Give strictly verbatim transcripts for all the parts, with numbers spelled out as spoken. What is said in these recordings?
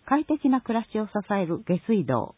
快適な暮らしを支える下水道。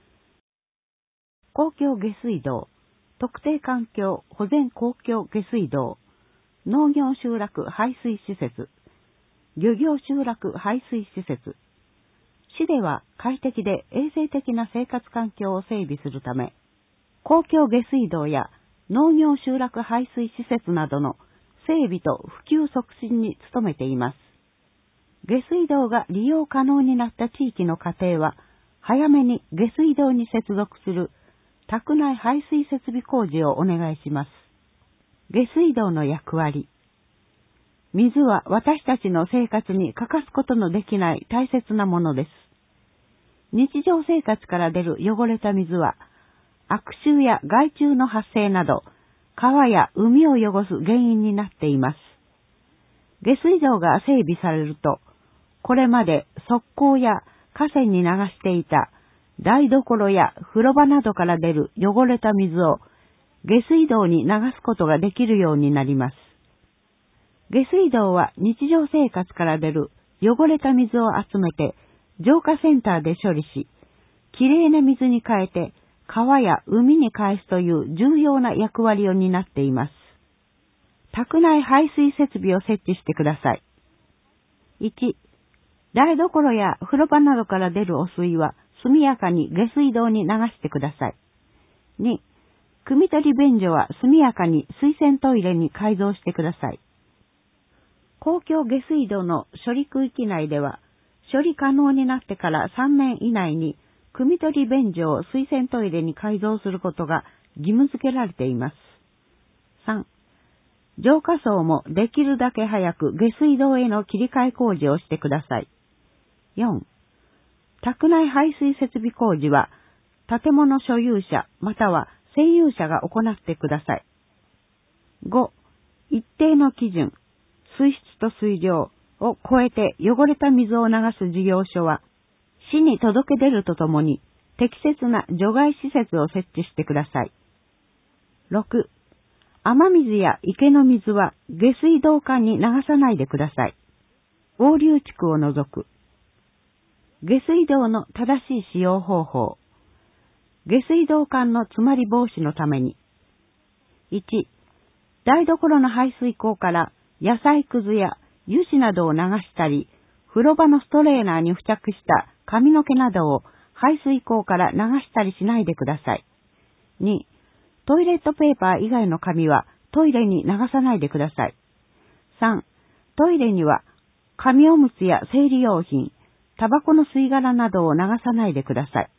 公共下水道、特定環境保全公共下水道、農業集落排水施設、漁業集落排水施設。市では快適で衛生的な生活環境を整備するため、公共下水道や農業集落排水施設などの整備と普及促進に努めています。下水道が利用可能になった地域の家庭は、早めに下水道に接続する宅内排水設備工事をお願いします。下水道の役割。水は私たちの生活に欠かすことのできない大切なものです。日常生活から出る汚れた水は、悪臭や害虫の発生など、川や海を汚す原因になっています。下水道が整備されると、これまで側溝や河川に流していた台所や風呂場などから出る汚れた水を下水道に流すことができるようになります。下水道は日常生活から出る汚れた水を集めて浄化センターで処理し、きれいな水に変えて川や海に返すという重要な役割を担っています。宅内排水設備を設置してください。いち、台所や風呂場などから出る汚水は速やかに下水道に流してください。に、汲み取り便所は速やかに水洗トイレに改造してください。公共下水道の処理区域内では、処理可能になってからさんねん以内に、汲み取り便所を水洗トイレに改造することが義務付けられています。さん、浄化槽もできるだけ早く下水道への切り替え工事をしてください。よん、宅内排水設備工事は、建物所有者または占有者が行ってください。ご、一定の基準、水質と水量を超えて汚れた水を流す事業所は、市に届け出るとともに、適切な除外施設を設置してください。ろく、雨水や池の水は下水道管に流さないでください。合流地区を除く。下水道の正しい使用方法。下水道管の詰まり防止のために。いち、台所の排水口から野菜くずや油脂などを流したり、風呂場のストレーナーに付着した髪の毛などを排水口から流したりしないでください。に、トイレットペーパー以外の紙はトイレに流さないでください。さん、トイレには紙おむつや生理用品、タバコの吸い殻などを流さないでください。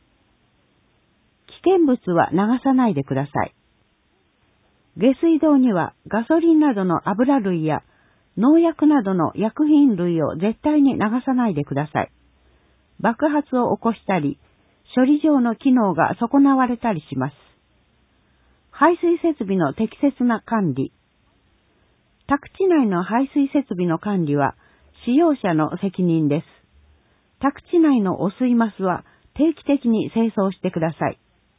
危険物は流さないでください。下水道にはガソリンなどの油類や農薬などの薬品類を絶対に流さないでください。爆発を起こしたり、処理場の機能が損なわれたりします。排水設備の適切な管理。宅地内の排水設備の管理は使用者の責任です。宅地内の汚水マスは定期的に清掃してください。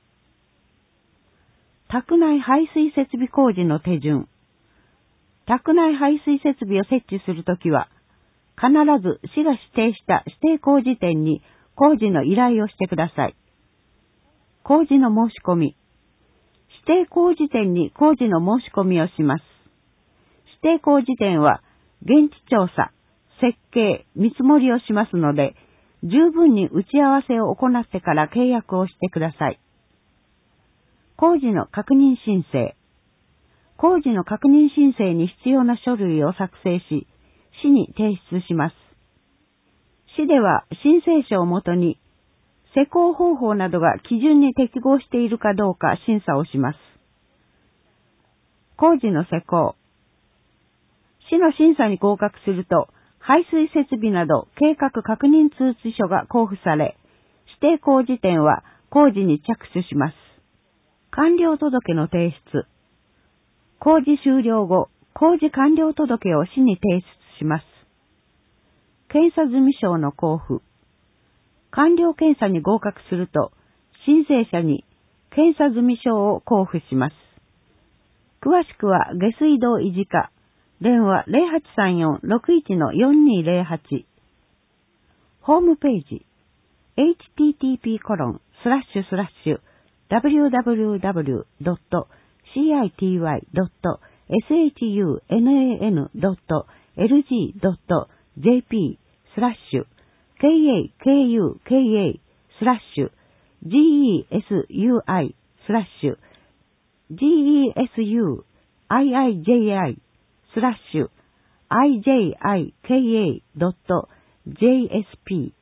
宅内排水設備工事の手順。宅内排水設備を設置するときは、必ず市が指定した指定工事店に工事の依頼をしてください。工事の申し込み。指定工事店に工事の申し込みをします。指定工事店は現地調査、設計、見積もりをしますので、十分に打ち合わせを行ってから契約をしてください。工事の確認申請。工事の確認申請に必要な書類を作成し、市に提出します。市では申請書をもとに、施工方法などが基準に適合しているかどうか審査をします。工事の施工。市の審査に合格すると、排水設備など計画確認通知書が交付され、指定工事店は工事に着手します。完了届の提出。工事終了後、工事完了届を市に提出します。検査済証の交付。完了検査に合格すると、申請者に検査済証を交付します。詳しくは下水道維持課、電話 ゼロはちさんよん ろくいちのよんにーゼロはち。 ホームページ エイチティーティーピーコロンスラッシュスラッシュダブリューダブリューダブリュードットシーアイティーワイドットエスエイチユーエヌエーエヌドットエルジードットジェーピースラッシュ ケーエーケーユーケーエー スラッシュ ジーイーエスユーアイ スラッシュ ジーイーエスユーアイアイジェイアイ スラッシュ アイジェイアイケーエー ドット ジェーエスピー